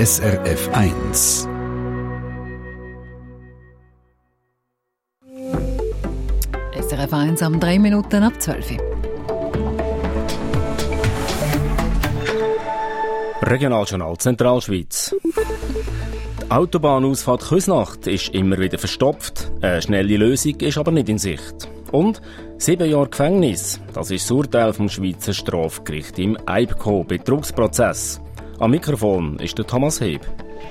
SRF 1. SRF 1 am 3 Minuten ab 12. Regionaljournal Zentralschweiz. Die Autobahnausfahrt Küsnacht ist immer wieder verstopft. Eine schnelle Lösung ist aber nicht in Sicht. Und 7 Jahre Gefängnis, das ist das Urteil vom Schweizer Strafgericht im EIBCO-Betrugsprozess. Am Mikrofon ist der Thomas Heb.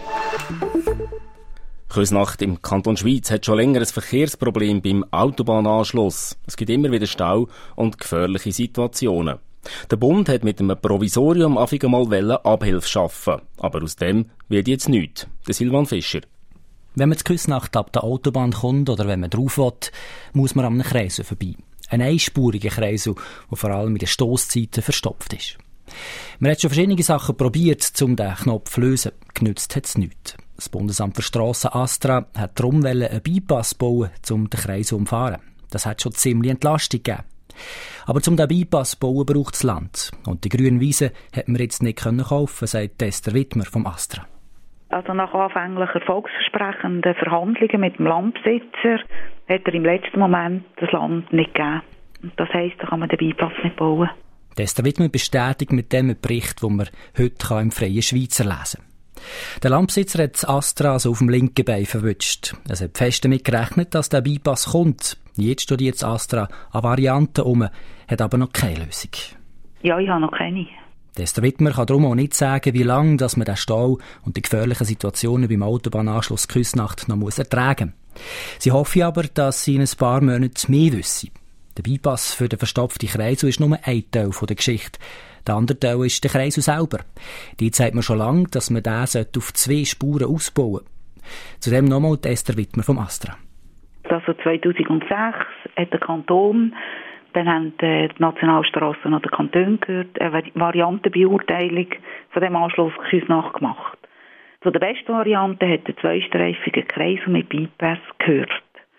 Küsnacht im Kanton Schweiz hat schon länger ein Verkehrsproblem beim Autobahnanschluss. Es gibt immer wieder Stau und gefährliche Situationen. Der Bund hat mit einem Provisorium einmal Abhilfe schaffen. Aber aus dem wird jetzt nichts. Der Silvan Fischer. Wenn man zu Küsnacht ab der Autobahn kommt oder wenn man drauf will, muss man an einem Kreisel vorbei. Ein einspuriger Kreisel, der vor allem mit den Stosszeiten verstopft ist. Man hat schon verschiedene Sachen probiert, um den Knopf zu lösen. Genützt hat es nichts. Das Bundesamt für Strassen ASTRA hat darum einen Bypass bauen, um den Kreis zu umfahren. Das hat schon ziemlich Entlastung gegeben. Aber um diesen Bypass zu bauen, braucht es Land. Und die grüne Wiese hat man jetzt nicht kaufen, sagt Esther Wittmer vom ASTRA. Also nach anfänglich erfolgsversprechenden Verhandlungen mit dem Landbesitzer hat er im letzten Moment das Land nicht gegeben. Und das heisst, da kann man den Bypass nicht bauen. Esther Wittmer bestätigt mit dem Bericht, den man heute im Freien Schweizer lesen kann. Der Landbesitzer hat das Astra also auf dem linken Bein verwünscht. Es hat fest damit gerechnet, dass der Bypass kommt. Jetzt studiert das Astra an Varianten um, hat aber noch keine Lösung. Ja, ich habe noch keine. Esther Wittmer kann darum auch nicht sagen, wie lange dass man den Stau und die gefährlichen Situationen beim Autobahnanschluss Küsnacht noch ertragen muss. Sie hoffe aber, dass sie in ein paar Monaten mehr wissen. Der Bypass für den verstopften Kreisel ist nur ein Teil der Geschichte. Der andere Teil ist der Kreisel selber. Die sagt man schon lange, dass man den auf 2 Spuren ausbauen sollte. Zudem nochmal Esther Wittmer vom ASTRA. Also 2006 hat der Kanton, dann haben die Nationalstrassen an den Kanton gehört, eine Variantenbeurteilung von dem Anschluss Küsnacht gemacht. Zu der besten Variante hat der zweistreifigen Kreisel mit Bypass gehört.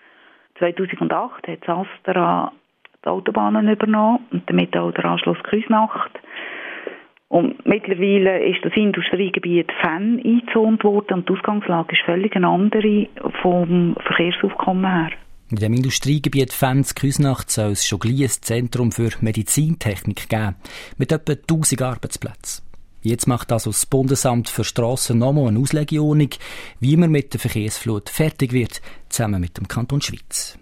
2008 hat das ASTRA die Autobahnen übernommen und damit auch der Anschluss Küsnacht. Und mittlerweile ist das Industriegebiet Fenn eingezont worden und die Ausgangslage ist völlig eine andere vom Verkehrsaufkommen her. In dem Industriegebiet Fenn zu Küsnacht soll es schon gleich ein Zentrum für Medizintechnik geben, mit etwa 1000 Arbeitsplätzen. Jetzt macht also das Bundesamt für Strassen nochmal eine Auslegeordnung, wie man mit der Verkehrsflut fertig wird, zusammen mit dem Kanton Schweiz.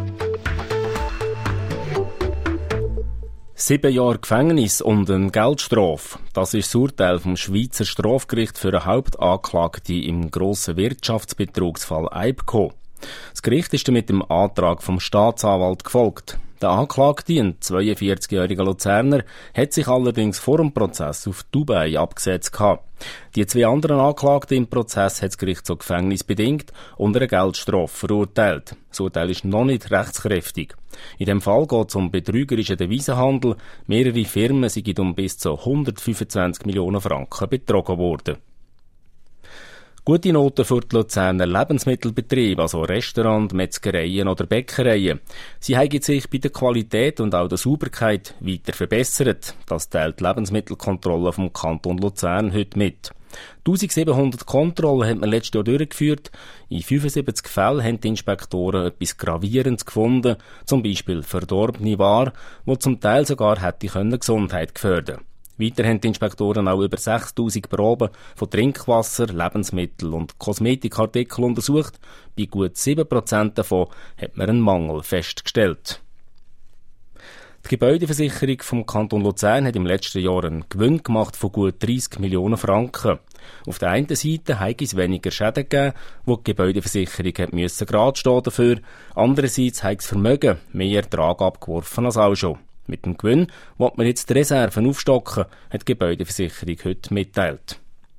7 Jahre Gefängnis und eine Geldstrafe. Das ist das Urteil vom Schweizer Strafgericht für eine Hauptanklagte im grossen Wirtschaftsbetrugsfall EIBCO. Das Gericht ist mit dem Antrag vom Staatsanwalt gefolgt. Der Anklagte, ein 42-jähriger Luzerner, hat sich allerdings vor dem Prozess auf Dubai abgesetzt gehabt. Die 2 anderen Anklagten im Prozess hat das Gericht so gefängnisbedingt und eine Geldstrafe verurteilt. Das Urteil ist noch nicht rechtskräftig. In dem Fall geht es um betrügerischen Devisenhandel. Mehrere Firmen sind um bis zu 125 Millionen Franken betrogen worden. Gute Noten für die Luzerner Lebensmittelbetriebe, also Restaurants, Metzgereien oder Bäckereien. Sie haben sich bei der Qualität und auch der Sauberkeit weiter verbessert. Das teilt die Lebensmittelkontrolle vom Kanton Luzern heute mit. 1700 Kontrollen hat man letztes Jahr durchgeführt. In 75 Fällen haben die Inspektoren etwas Gravierendes gefunden, zum Beispiel verdorbene Ware, die zum Teil sogar hätte Gesundheit gefährden können. Weiter haben die Inspektoren auch über 6000 Proben von Trinkwasser, Lebensmitteln und Kosmetikartikeln untersucht. Bei gut 7% davon hat man einen Mangel festgestellt. Die Gebäudeversicherung vom Kanton Luzern hat im letzten Jahr einen Gewinn gemacht von gut 30 Millionen Franken. Auf der einen Seite hat es weniger Schäden gegeben, wo die Gebäudeversicherung gerade stehen dafür. Andererseits hat das Vermögen mehr Ertrag abgeworfen als auch schon. Mit dem Gewinn will man jetzt die Reserven aufstocken, hat die Gebäudeversicherung heute mitteilt.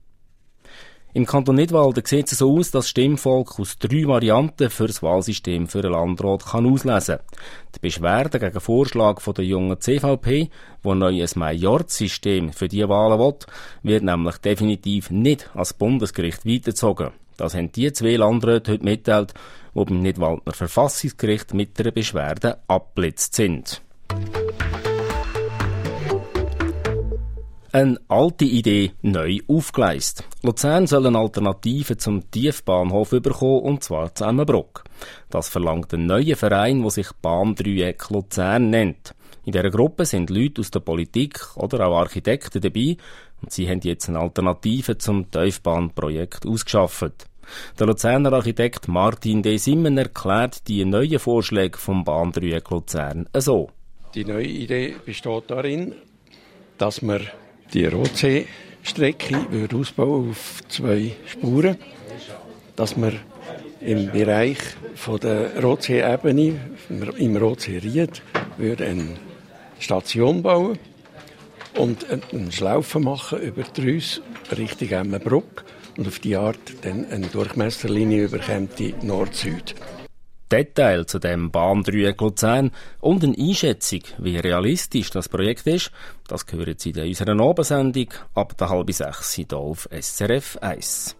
Im Kanton Nidwalden sieht es so aus, dass das Stimmvolk aus 3 Varianten für das Wahlsystem für einen Landrat auslesen kann. Die Beschwerde gegen den Vorschlag von der jungen CVP, die ein neues Majorzsystem für diese Wahlen will, wird nämlich definitiv nicht ans Bundesgericht weitergezogen. Das haben die 2 Landräte heute mitteilt, die beim Nidwaldner Verfassungsgericht mit einer Beschwerde abgeblitzt sind. Eine alte Idee neu aufgeleist. Luzern soll eine Alternative zum Tiefbahnhof bekommen, und zwar zu Emmenbrock. Das verlangt ein neuer Verein, der sich Bahndreieck Luzern nennt. In dieser Gruppe sind Leute aus der Politik oder auch Architekten dabei und sie haben jetzt eine Alternative zum Tiefbahnprojekt ausgeschafft. Der Luzerner Architekt Martin D. Simmen erklärt die neuen Vorschläge vom Bahndreieck Luzern so. Die neue Idee besteht darin, dass wir die Rotsee-Strecke ausbauen auf 2 Spuren, dass wir im Bereich von der Rotsee-Ebene, im Rotsee-Ried, eine Station bauen und eine Schlaufe machen über die Reuss Richtung Emmenbrock und auf die Art dann eine Durchmesserlinie überkommt, die Nord-Süd. Detail zu dem Bahndreieck Luzern und eine Einschätzung, wie realistisch das Projekt ist, das hören Sie in unserer Abendsendung ab der 5:30 hier auf SRF 1.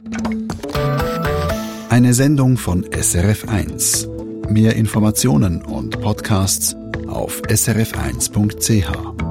Eine Sendung von SRF 1. Mehr Informationen und Podcasts auf srf1.ch.